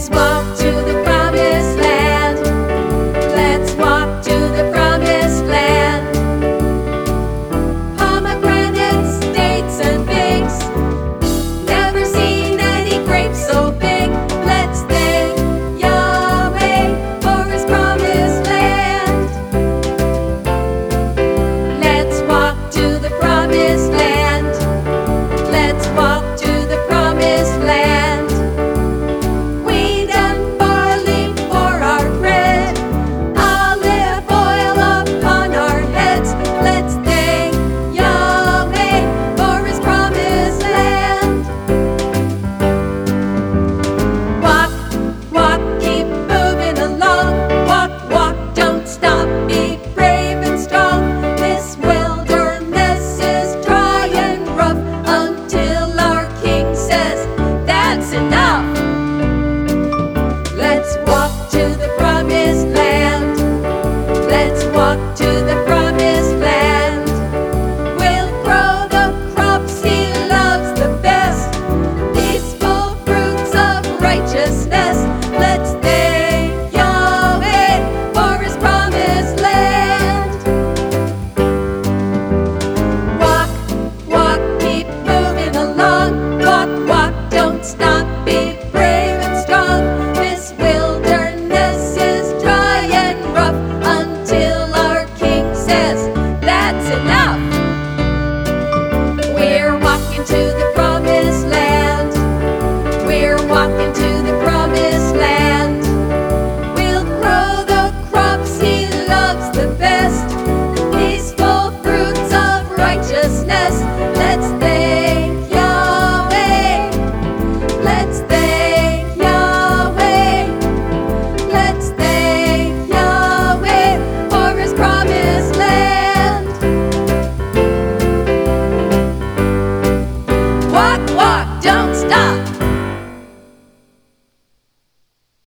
Let's walk to the promised land. Let's walk to the promised land. Pomegranates, dates, and figs. Never seen any grapes so big. Let's thank Yahweh for His promised land. Let's walk to the promised land. Let's walk to the promised land. Wheat and barley for our bread, olive oil upon our heads. Let's thank Yahweh for His promised land. Walk, walk, keep moving along. Walk, walk, don't stop, be brave and strong. This wilderness is dry and rough until our King says, that's enough. Let's walk to the promised land. Let's walk to the promised land. We'll grow the crops He loves the best, peaceful fruits of righteousness. Let's thank Yahweh for His promised land. Walk, walk, keep moving along. Walk, walk, don't stop, be brave and strong. This wilderness is dry and rough until our King says, that's enough.